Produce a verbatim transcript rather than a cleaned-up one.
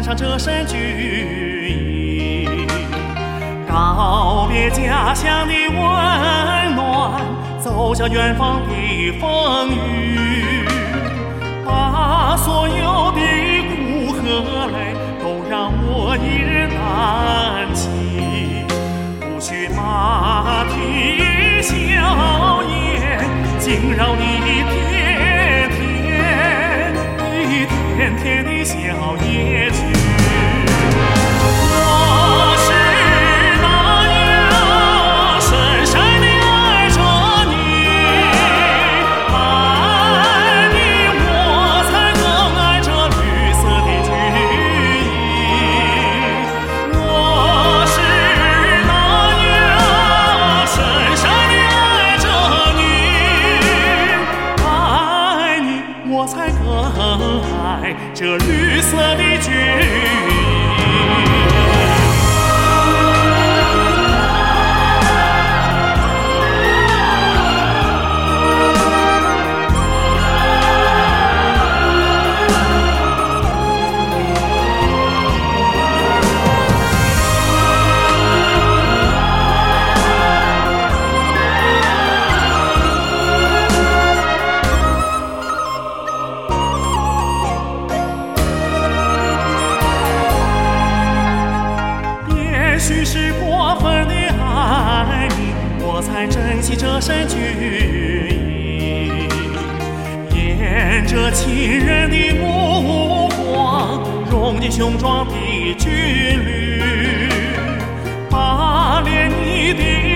上这身军衣，告别家乡的温暖，走向远方的风雨，把所有的苦和累都让我一人担起，不许马蹄笑颜惊扰你甜甜的甜甜的小夜曲。我是那样深深地爱着你，爱你我才更爱这绿色的军衣。我是那样深深地爱着你，爱你我才更爱这绿色的军衣。也许是过分的爱你，我才珍惜这身军衣，沿着亲人的目光，融进雄壮的军旅，把连你的